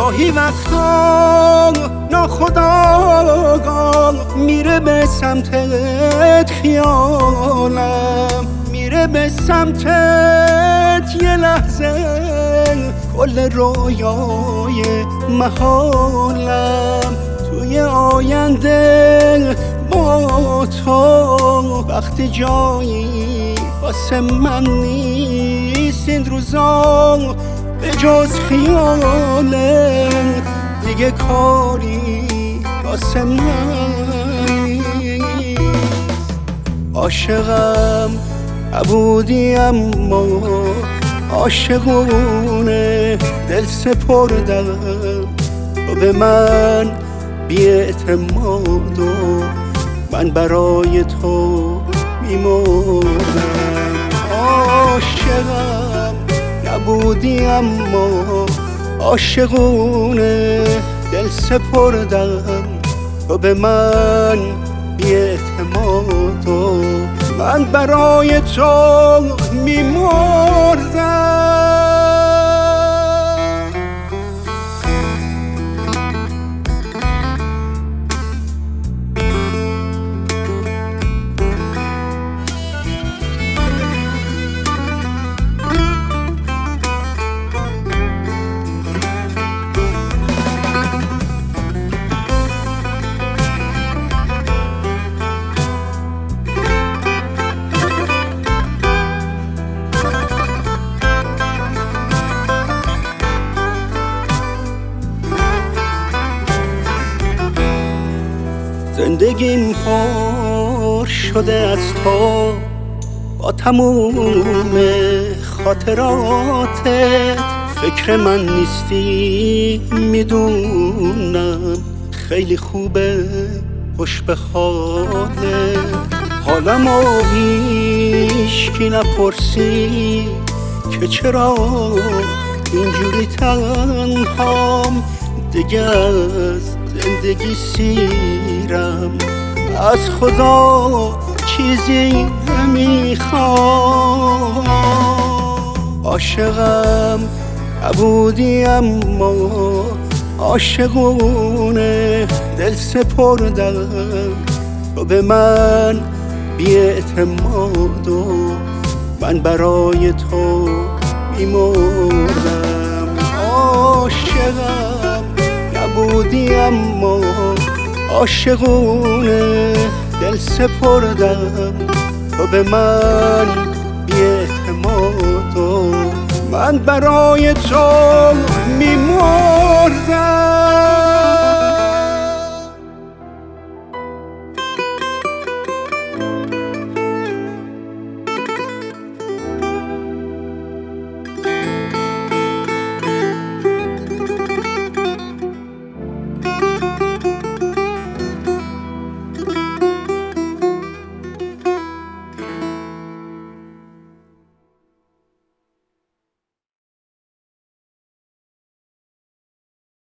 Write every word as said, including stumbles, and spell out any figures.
گاهی وقتا ناخودآگاه میره به سمتت خیالم، میره به سمتت یه لحظه کل رویای محالم. توی آینده با تو وقتی جایی واسه من نیست، این روزا به جز خیاله دیگه کاری واسه من نیست. عاشقم نبودی اما عاشقونه دل سپردم، تو به من بی اعتماد و من برای تو میمردم. عاشقم نبودی اما عاشقونه دل سپردم، تو به من بی اعتماد و من برای تو میمردم. زندگیم پر شده از تو با تموم خاطراتت، فکر من نیستی میدونم، خیلی خوبه خوش به حالت. حالمو هیچکی نپرسی که چرا اینجوری تنهام، دیگه از زندگی سیرم، از خدا چیزی نمیخوام. عاشقم نبودی اما عاشقونه دل سپردم، تو به من بی اعتماد و من برای تو میمردم. عاشقم نبودی اما عاشقونه دل سپردم، تو به من بی اعتماد و من برای تو میمردم.